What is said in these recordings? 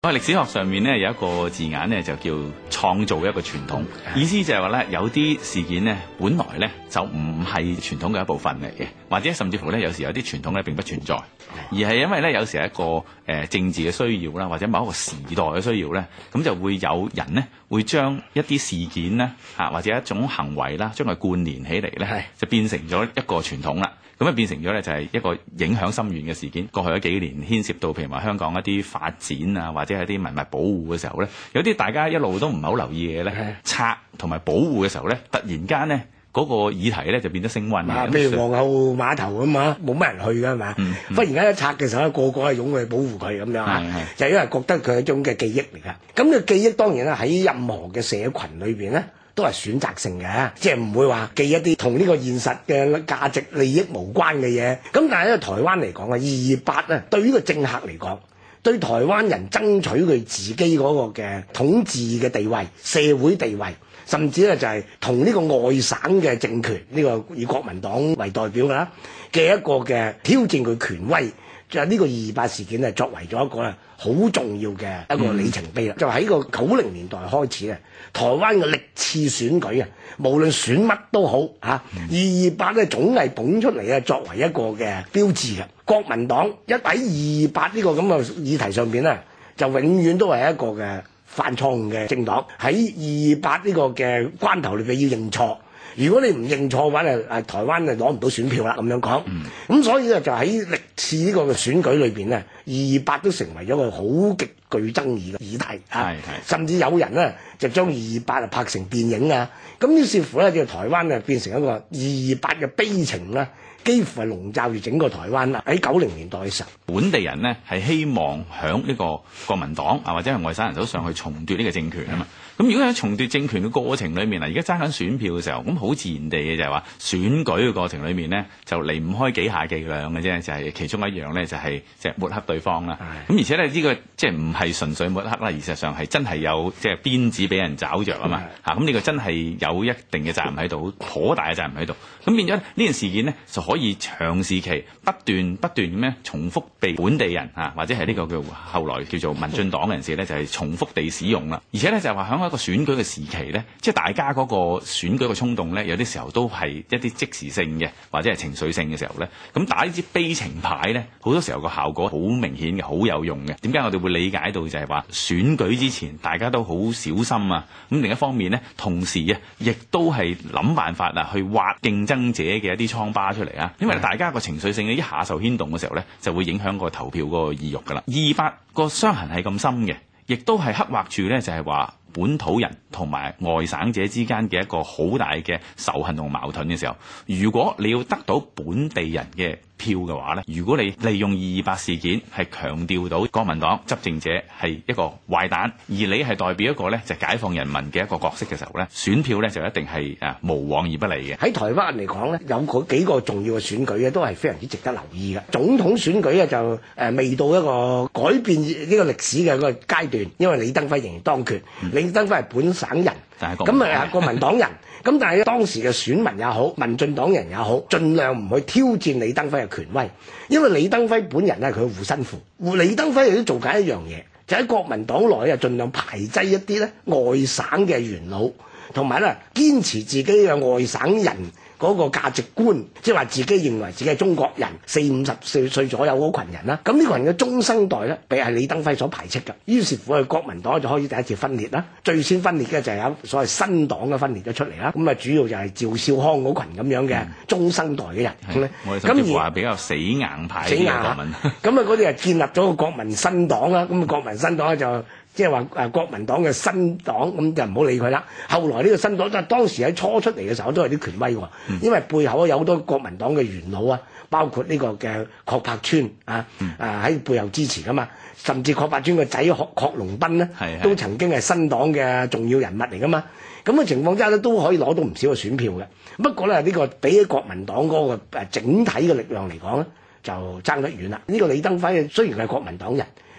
歷史學上面咧有一個字眼咧就叫創造一個傳統，意思就係話咧有啲事件咧本來咧就唔係傳統嘅一部分嚟嘅，或者甚至乎咧有時有啲傳統咧並不存在，而係因為咧有時係一個政治嘅需要啦，或者某一個時代嘅需要咧，咁就會有人咧會將一啲事件咧或者一種行為啦，將佢貫連起嚟咧，就變成咗一個傳統啦。咁啊變成咗咧就係一個影響深遠嘅事件。過去嗰幾年牽涉到譬如話香港一啲發展啊，或者係啲文物保護嘅時候咧，有啲大家一路都唔係好留意嘅嘢咧，拆同埋保護嘅時候咧，突然間咧嗰個議題咧就變得升溫。 譬如皇后碼頭咁啊，冇乜人去㗎嘛，忽然間一拆嘅時候咧，個個係湧去保護佢咁樣，就因為覺得佢係一種嘅記憶嚟㗎。咁呢個記憶當然啦，喺任何嘅社群裏邊咧，都係選擇性嘅，即係唔會話記一啲同呢個現實嘅價值利益無關嘅嘢。咁但係喺台灣嚟講啊，228咧對於個政客嚟講，對台灣人爭取佢自己嗰個嘅統治嘅地位、社會地位，甚至咧就係同呢個外省嘅政權，呢個以國民黨為代表啦嘅一個嘅挑戰佢權威，就係呢個228事件咧作為咗一個咧好重要嘅一個里程碑啦。就喺個90年代開始咧，台灣嘅歷次選舉啊，無論選乜都好嚇，228咧總係捧出嚟啊，作為一個嘅標誌嘅。國民黨一喺228呢個咁嘅議題上邊咧，就永遠都係一個嘅犯錯誤嘅政黨。喺228呢個嘅關頭裏邊要認錯，如果你唔認錯嘅話咧，台灣就攞唔到選票啦咁樣講。咁所以咧就喺歷次呢個嘅選舉裏邊咧，228都成為咗個好極具爭議嘅議題啊！甚至有人咧就將228拍成電影啊！咁於是乎咧，就台灣啊變成一個228嘅悲情啦，幾乎係籠罩住整個台灣啦。喺90年代嘅時候， 本地人呢係希望響呢個國民黨或者係外省人手上去重奪呢個政權啊嘛。咁如果喺重奪政權嘅過程裏面而家爭緊選票嘅時候，咁好自然地嘅就係話選舉嘅過程裏面呢，就離唔開幾下伎倆嘅啫，就係其中一樣咧就係即係抹黑對方啦。咁而且咧呢個即係唔係純粹抹黑啦，而實上係真係有即係鞭子俾人找着啊嘛。咁呢個真係有一定嘅責任喺度，頗大嘅責任喺度。咁變咗呢件事件呢，就可以長時期不斷咁樣重複被本地人或者係呢個叫後來叫做民進黨嘅人士咧，就係重複地使用啦。而且咧就係話響一個選舉嘅時期咧，即係大家嗰個選舉嘅衝動咧，有啲時候都係一啲即時性嘅或者係情緒性嘅時候咧，咁打呢支悲情牌咧，好多時候個效果好明顯嘅，好有用嘅。點解我哋會理解到就係話選舉之前大家都好小心啊？咁另一方面咧，同時亦都係諗辦法去挖競爭者嘅一啲瘡疤出嚟啊！因為大家個情緒性一下受牽動嘅時候咧，就會影響個投票嗰個意欲噶啦。228個傷痕係咁深嘅，亦都係刻畫住咧，就係話本土人同埋外省者之間嘅一個好大嘅仇恨同矛盾嘅時候，如果你要得到本地人嘅票嘅話咧，如果你利用228事件係強調到國民黨執政者係一個壞蛋，而你係代表一個咧就解放人民嘅一個角色嘅時候咧，選票咧就一定係無往而不利嘅。 喺台灣嚟講咧，有嗰幾個重要嘅選舉咧，都係非常之值得留意嘅。總統選舉咧就未到一個改變呢個歷史嘅一個階段，因為李登輝仍然當權。李登輝係本省人，咁國民黨人。咁但係當時嘅選民也好，民進黨人也好，盡量唔去挑戰李登輝嘅權威，因為李登輝本人咧佢護身符。李登輝亦都做緊一樣嘢，就喺國民黨內啊，盡量排擠一啲咧外省嘅元老，同埋咧堅持自己嘅外省人嗰個價值觀，即係話自己認為自己係中國人，40-50歲左右嗰群人啦。咁呢群人嘅中生代咧，被係李登輝所排斥嘅。於是乎，國民黨就開始第一次分裂啦。最先分裂嘅就係有所謂新黨嘅分裂咗出嚟啦。咁啊，主要就係趙少康嗰群咁樣嘅中生代嘅人。 我哋甚至話比較死硬派嘅國民。 咁啊，嗰啲係建立咗個國民新黨啦。咁啊，國民新黨咧就即係話國民黨嘅新黨，咁就唔好理佢啦。後來呢個新黨，但係當時喺初出嚟嘅時候都係啲權威喎，因為背後有好多國民黨嘅元老啊，包括呢個嘅郝柏村喺背後支持噶嘛，甚至郝柏村個仔郝龍斌呢，都曾經係新黨嘅重要人物嚟噶嘛。咁嘅情況之下咧，都可以攞到唔少嘅選票嘅。不過咧，呢個比起國民黨嗰個整體嘅力量嚟講咧，就爭得遠啦。呢個李登輝雖然係國民黨人，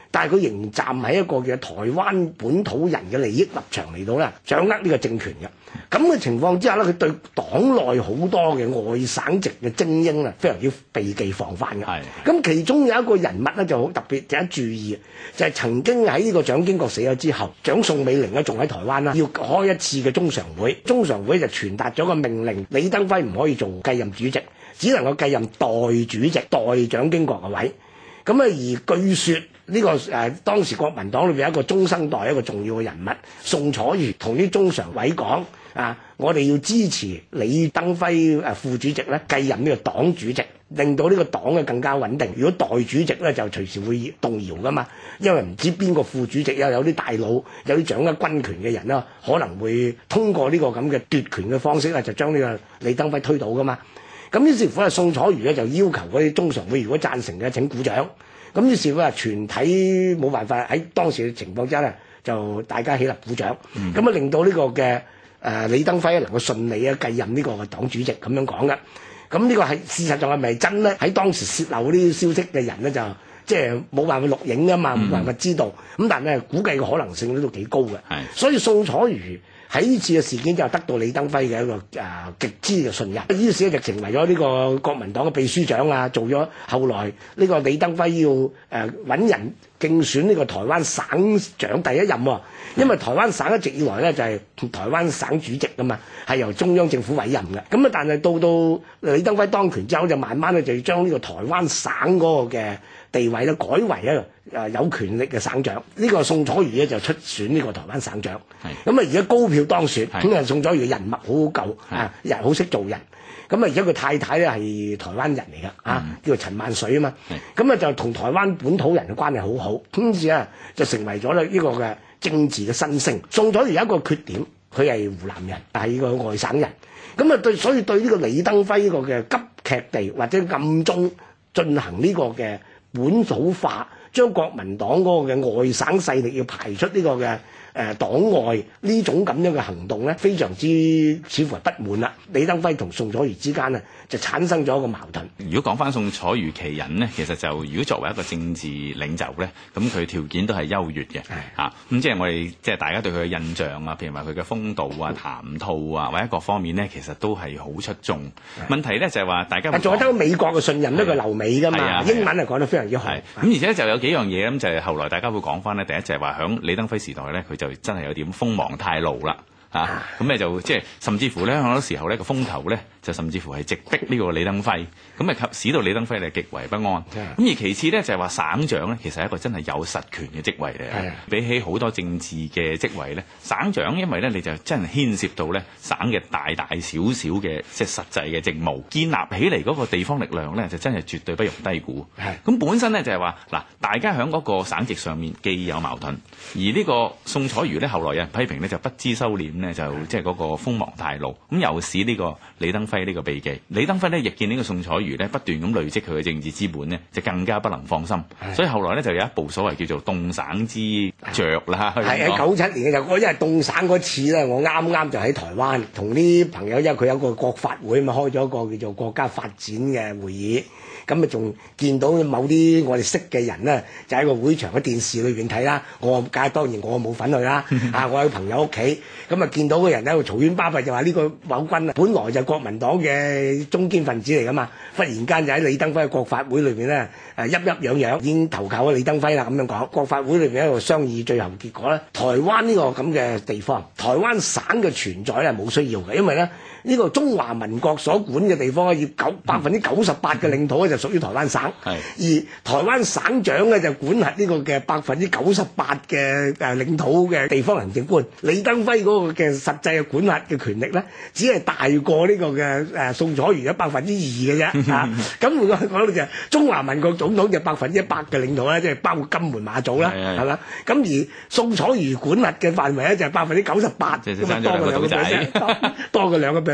但係佢仍然站喺一個嘅台灣本土人嘅利益立場嚟到咧，掌握呢個政權嘅。咁嘅情況之下咧，佢對黨內好多嘅外省籍嘅精英啊，非常之避忌防範嘅。咁其中有一個人物咧就好特別值得注意，就係曾經喺呢個蔣經國死咗之後，蔣宋美齡咧仲喺台灣啦，要開一次嘅中常會，中常會就傳達咗個命令，李登輝唔可以做繼任主席，只能夠繼任代主席，代蔣經國嘅位。咁啊，而據說呢個當時國民黨裏邊有一個中生代一個重要嘅人物宋楚瑜，同啲中常委講我哋要支持李登輝副主席咧繼任呢個黨主席，令到呢個黨嘅更加穩定。如果代主席咧就隨時會動搖噶嘛，因為唔知邊個副主席有啲大佬，有啲掌握軍權嘅人啦，可能會通過呢個咁嘅奪權嘅方式咧，就將呢個李登輝推倒噶嘛。咁於是乎宋楚瑜咧就要求嗰啲中常會如果贊成嘅請鼓掌。咁於是乎全體冇辦法喺當時嘅情況之下咧，就大家起立鼓掌。咁令到呢個嘅李登輝能夠順利繼任呢個黨主席咁樣講嘅。咁呢個係事實上係咪真咧？喺當時泄漏呢啲消息嘅人咧就即係冇辦法錄影啊嘛，冇辦法知道。咁但係估計嘅可能性都幾高嘅。所以宋楚瑜喺呢次嘅事件就得到李登輝嘅一個極之嘅信任，於是就成為咗呢個國民黨嘅秘書長啊，做咗後來呢個李登輝要揾人競選呢個台灣省長第一任喎。因為台灣省一直以來咧就係台灣省主席㗎嘛，係由中央政府委任嘅。咁但係到李登輝當權之後，就慢慢咧就要將呢個台灣省嗰個嘅地位咧改為一個有權力嘅省長。呢個宋楚瑜咧就出選呢個台灣省長。咁而家高票當選，咁宋楚瑜嘅人脈好夠人好識做人。咁而家佢太太咧係台灣人嚟㗎，叫做陳萬水啊嘛。咁就同台灣本土人嘅關係好好，於是就成為咗呢個嘅政治嘅新星。宋楚瑜有一個缺點，佢係湖南人，係個外省人。咁所以對呢個李登輝呢個嘅急劇地或者暗中進行呢個嘅本土化，將國民黨嗰個嘅外省勢力要排出呢個嘅黨外呢種咁樣嘅行動咧，非常之似乎係不滿啦。李登輝同宋楚瑜之間就產生咗一個矛盾。 如果講翻宋楚瑜其人呢，其實就如果作為一個政治領袖咧，咁佢條件都係優越嘅嚇。咁即係我哋即係大家對佢嘅印象啊，譬如話佢嘅風度啊、談吐啊，或者各方面咧，其實都係好出眾。問題咧就係話大家仲有得美國嘅信任，呢個留美㗎嘛，英文係講得非常之好。 咁而且就有幾樣嘢咁，就係後來大家會講翻咧，第一就係話響李登輝時代咧，佢就真係有點鋒芒太露啦。咁咧就即係甚至乎咧好多時候咧個風頭咧就甚至乎係直逼呢個李登輝，咁啊使到李登輝咧極為不安。咁而其次咧就係話省長咧其實係一個真係有實權嘅職位嚟，比起好多政治嘅職位咧，省長因為咧你就真係牽涉到咧省嘅大大小小嘅即係實際嘅政務，建立起嚟嗰個地方力量咧就真係絕對不容低估。咁本身咧就係話嗱，大家喺嗰個省籍上面既有矛盾，而呢個宋楚瑜咧後來有人批評咧就不知收斂咧，就即係嗰個鋒芒太露，咁又使呢個李登輝呢個避忌。李登輝咧亦見呢個宋楚瑜咧不斷咁累積佢嘅政治資本咧，就更加不能放心。所以後來咧就有一部所謂叫做凍省之著啦。 係喺97年嘅時候，我因為凍省嗰次咧，我啱就喺台灣同啲朋友，因為佢有個國發會嘛，開咗一個叫做國家發展嘅會議。咁啊，仲見到某啲我哋識嘅人咧，就喺個會場嘅電視裏邊睇啦。當然我冇份去啦。我喺朋友屋企，咁啊見到個人喺度嘈喧巴閉，就話呢個某君啊，本來就係國民黨嘅中堅分子嚟噶嘛，忽然間就喺李登輝嘅國發會裏邊咧，鬱癢，已經投靠咗李登輝啦咁樣講。國發會裏邊喺度商議，最後結果咧，台灣呢個咁嘅地方，台灣省嘅存在係冇需要嘅，因為咧。呢個中華民國所管嘅地方要98%嘅領土咧就屬於台灣省，而台灣省長咧就管轄呢個嘅98%嘅領土嘅地方行政官。李登輝嗰個嘅實際嘅管轄嘅權力咧，只係大過呢個嘅宋楚瑜嘅2%嘅啫。咁如果講到就中華民國總統就100%嘅領土咧，即係包括金門馬祖啦，係嘛？咁而宋楚瑜管轄嘅範圍咧就係98%，咁多過2%，多過2%。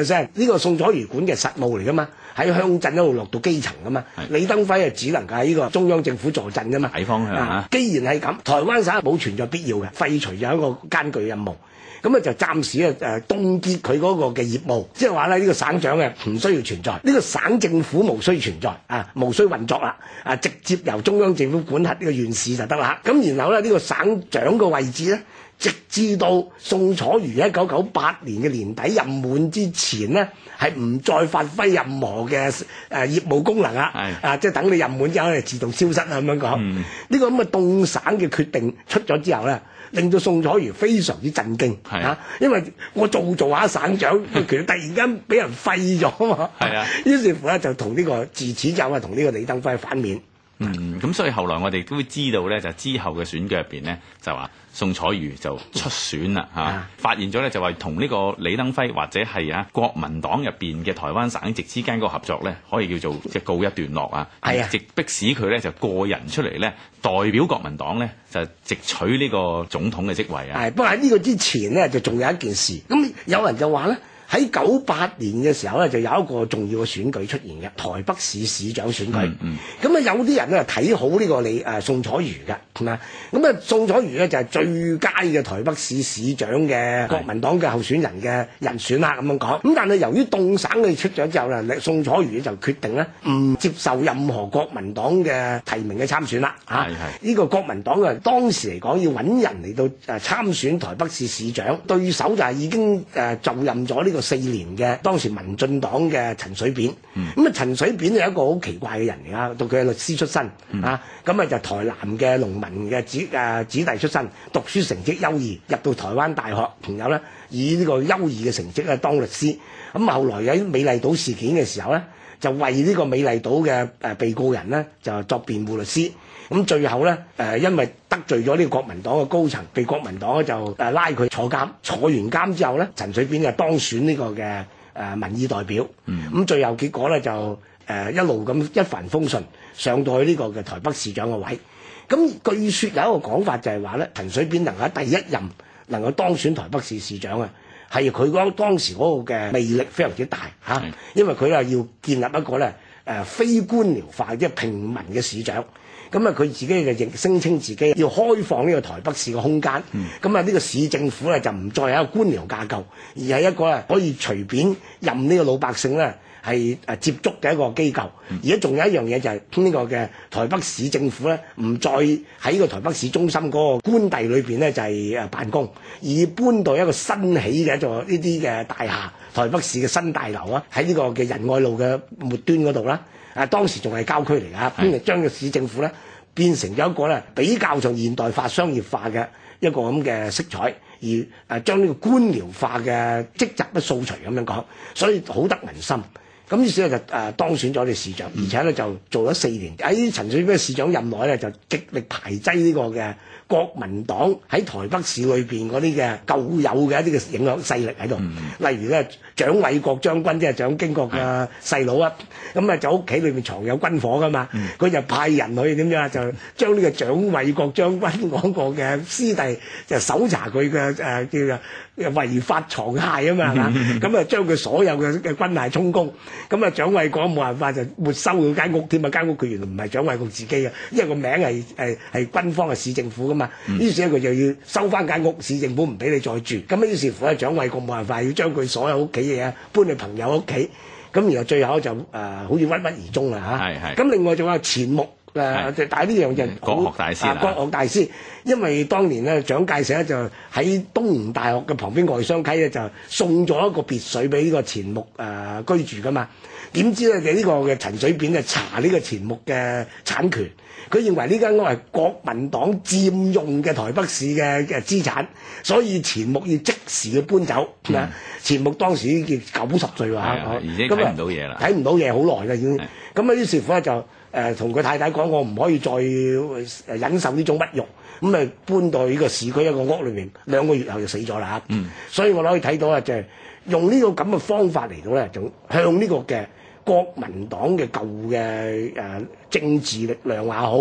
100%，呢個宋楚瑜管嘅實務嚟噶嘛，喺鄉鎮一路落到基層噶嘛。李登輝啊，只能夠喺呢個中央政府坐鎮噶嘛。 大方向啊！ 既然係咁，台灣省冇存在必要嘅，廢除咗一個艱巨任務。咁啊就暫時凍結佢嗰個嘅業務，即係話咧呢個省長嘅唔需要存在，呢個省政府無需存在啊，無需運作啦，啊直接由中央政府管轄呢個縣市就得啦。咁然後咧呢個省長嘅位置咧，直至到宋楚瑜1998年嘅年底任滿之前咧，係唔再發揮任何嘅業務功能啊，即係等你任滿之後咧自動消失啊咁樣講。呢個咁嘅凍省嘅決定出咗之後咧，令到宋楚瑜非常之震驚因為我做下省長嘅權力突然間俾人廢咗嘛，於是乎咧就同呢個自此就同呢個李登輝反面。 咁所以後來我哋都會知道咧，就之後嘅選舉入邊咧，就話宋楚瑜就出選啦發現咗咧就話同呢個李登輝或者係國民黨入邊嘅台灣省籍之間個合作咧，可以叫做即係告一段落直迫使佢咧就個人出嚟咧代表國民黨咧就直取呢個總統嘅職位不過喺呢個之前咧就仲有一件事，咁有人就話咧。喺98年嘅時候咧，就有一個重要嘅選舉出現嘅台北市市長選舉。咁有啲人咧睇好呢個宋楚瑜嘅，係嘛？咁宋楚瑜咧就係最佳嘅台北市市長嘅國民黨嘅候選人嘅人選啦，咁樣講。咁但係由於凍省佢出咗之後咧，宋楚瑜就決定咧唔接受任何國民黨嘅提名嘅參選啦。呢個國民黨啊，當時嚟講要揾人嚟到參選台北市市長，對手就係已經就任咗呢個4年嘅當時民進黨嘅陳水扁，陳水扁係一個好奇怪嘅人嚟啊，到佢係律師出身咁就台南嘅農民嘅子弟出身，讀書成績優異，入到台灣大學，然後咧以呢個優異嘅成績咧當律師。咁後來喺美麗島事件嘅時候咧，就為呢個美麗島嘅被告人咧就作辯護律師。咁最後咧因為得罪咗呢個國民黨嘅高層，被國民黨就拉佢坐監。坐完監之後咧，陳水扁就當選呢個嘅民意代表。咁最後結果咧就一路咁一帆風順，上到去呢個嘅台北市長嘅位。咁據說有一個講法就係話咧，陳水扁能夠喺第一任能夠當選台北市市長係佢當時嗰個嘅魅力非常之大因為佢要建立一個咧非官僚化即係平民嘅市長。咁佢自己就亦聲稱自己要開放呢個台北市嘅空間。呢個市政府咧就唔再係一個官僚架構，而係一個可以隨便任呢個老百姓咧係接觸嘅一個機構。而家仲有一樣嘢就係呢個嘅台北市政府咧，唔再喺個台北市中心嗰個官邸裏邊咧就係辦公，而搬到一個新起嘅一座呢啲嘅大廈，台北市嘅新大樓喺呢個嘅仁愛路嘅末端嗰度啦。當時仲係郊區嚟㗎，就將個市政府咧變成咗一個咧比較上現代化、商業化嘅一個咁嘅色彩，而將呢個官僚化嘅職責都掃除咁樣講，所以好得民心。咁於是咧就當選咗呢個市長，而且咧就做咗4年。喺陳水扁市長任內咧就極力排擠呢個嘅國民黨喺台北市裏邊嗰啲嘅舊有嘅一啲嘅影響勢力喺度。例如咧蔣緯國將軍即係蔣經國嘅細佬咁就屋企裏邊藏有軍火噶嘛，佢就派人去點樣就將呢個蔣緯國將軍嗰個嘅師弟就搜查佢嘅叫做違法藏械啊嘛，係嘛？咁將佢所有嘅軍械充公。蔣緯國冇辦法就沒收佢間屋添啊！間屋佢原來唔係蔣緯國自己嘅，因為個名係軍方嘅市政府噶嘛。於是佢就要收翻間屋，市政府唔俾你再住。咁於是乎咧，蔣緯國冇辦法要將佢所有屋企嘢搬去朋友屋企。咁然後最後就好似鬱鬱而終啦咁另外仲有錢穆但係呢樣就國學大師國學大師，因為當年咧蔣介石咧就喺東吳大學嘅旁邊外雙溪咧就送咗一個別墅俾呢個錢穆居住噶嘛。點知咧呢個嘅陳水扁就查呢個錢穆嘅產權，佢認為呢間屋係國民黨佔用嘅台北市嘅資產，所以錢穆要即時去搬走。錢穆當時已經90歲喎已經睇唔到嘢啦， 睇唔到嘢好耐啦已經。咁於是乎咧就同佢太太講，我唔可以再忍受呢種屈辱，咁搬到呢個市區一個屋裏面，2個月後就死咗啦。所以我哋可以睇到就係用呢個咁嘅方法嚟到咧，就向呢個嘅國民黨嘅舊嘅政治力量也好，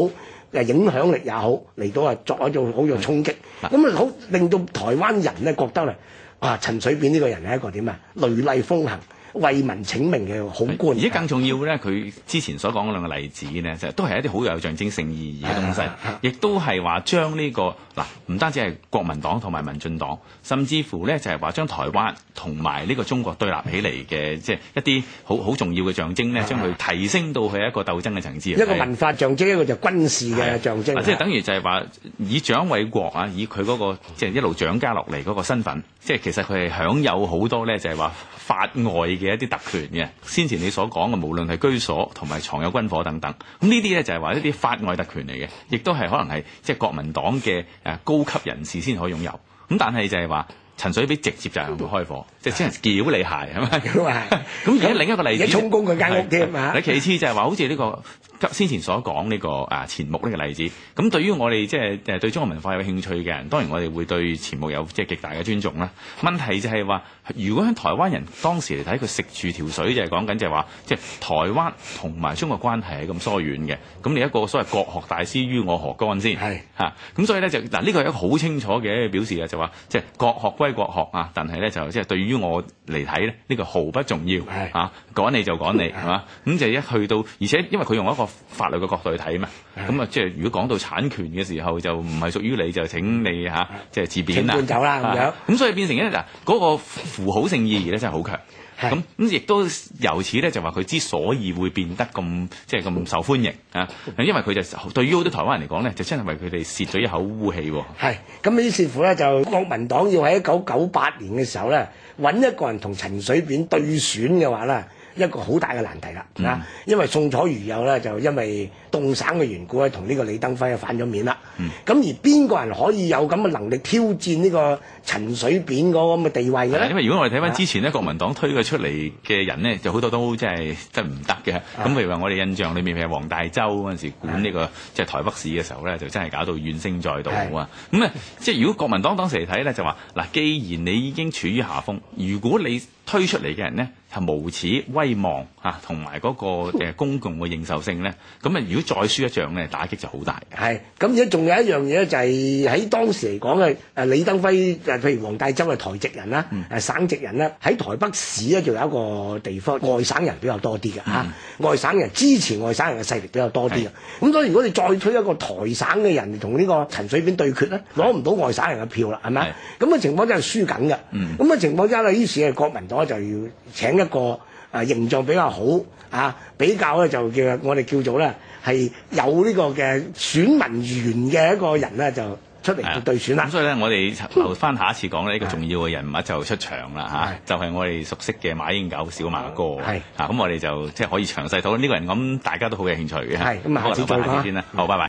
影響力也好，嚟到作一種好有衝擊，咁好令到台灣人咧覺得咧，陳水扁呢個人係一個點啊，雷厲風行、為民請命嘅好官。 而且更重要咧，佢之前所講嗰兩個例子咧，就都係一啲好有象徵性意義嘅東西，亦都係話將呢個唔單止係國民黨同埋民進黨，甚至乎咧就係話將台灣同埋呢個中國對立起嚟嘅，即係一啲好重要嘅象徵咧，將佢提升到去一個鬥爭嘅層次。一個文化象徵，一個就軍事嘅象徵。 即係等於就係話以蔣緯國啊，以佢嗰個即係一路蔣家落嚟嗰個身份，即係其實佢係享有好多咧，就係話法外嘅一啲特權嘅。先前你所講嘅，無論係居所同埋藏有軍火等等，咁呢啲咧就係話一啲法外特權嚟嘅，亦都係可能係即係國民黨嘅高級人士先可以擁有。咁但係就係話陳水扁直接就係向佢開火，即係只係繳你鞋係咪？咁而家另一個例子， 充公佢間屋添啊！ 其次就係話好似呢個先前所講呢個錢穆呢個例子，咁對於我哋即係對中國文化有興趣嘅人，當然我哋會對錢穆有即係極大嘅尊重啦。問題就係話，如果喺台灣人當時嚟睇，佢食住條水就係講緊就係話，即係台灣同埋中國關係係咁疏遠嘅。咁你一個所謂國學大師於我何干先？係嚇。咁所以咧就呢個係一個好清楚嘅表示嘅，就話即係國學歸國學啊，但係咧就即係對於我嚟睇咧，呢個毫不重要嚇，趕你就趕你係嘛？咁就一去到，而且因為佢用一個法律嘅角度去睇嘛，咁即係如果講到產權嘅時候，就唔係屬於你，就請你即係自便啦， 請搬走啦咁樣。 咁所以變成嗰個符號性意義咧，真係好強。咁亦都由此咧，就話佢之所以會變得咁即係咁受歡迎啊，因為佢就對於好多台灣人嚟講咧，就真係為佢哋泄咗一口污氣喎。係咁於是乎咧，就國民黨要喺1998年嘅時候咧，揾一個人同陳水扁對選嘅話咧，一個好大嘅難題啦，因為宋楚瑜有咧就因為凍省嘅緣故咧，同呢個李登輝反咗面啦。咁而邊個人可以有咁嘅能力挑戰呢個陳水扁嗰個咁嘅地位嘅咧？ 因為如果我哋睇翻之前咧，國民黨推佢出嚟嘅人咧，就好多都真係真唔得嘅。咁譬如話我哋印象裏面譬如黃大洲嗰陣時管呢個即係台北市嘅時候咧，就真係搞到怨聲載道啊！咁即係如果國民黨當時嚟睇咧，就話嗱，既然你已經處於下風，如果你推出嚟嘅人咧係無恥威望同埋嗰個公共嘅認受性咧，咁如果再輸一仗咧，打擊就好大嘅。係咁，而家仲有一樣嘢咧，就係喺當時嚟講嘅李登輝譬如黃大洲係台籍人啦，省籍人啦，喺台北市咧就有一個地方外省人比較多啲嘅外省人支持外省人嘅勢力比較多啲嘅。咁所以如果你再推一個台省嘅人同呢個陳水扁對決咧，攞唔到外省人嘅票啦，係咪？咁嘅情況真係輸緊嘅。咁嘅情況之下咧，於是係國民黨就要請一個形象比較好比較咧就叫我哋叫做咧係有呢個嘅選民緣嘅一個人咧就出嚟對選啦。 咁所以咧，我哋留翻下一次講呢個重要嘅人物就出場啦就係我哋熟悉嘅馬英九小馬哥。咁我哋就即係可以詳細討論呢個人，咁大家都好有興趣嘅。咁下次再講先啦。好，拜拜。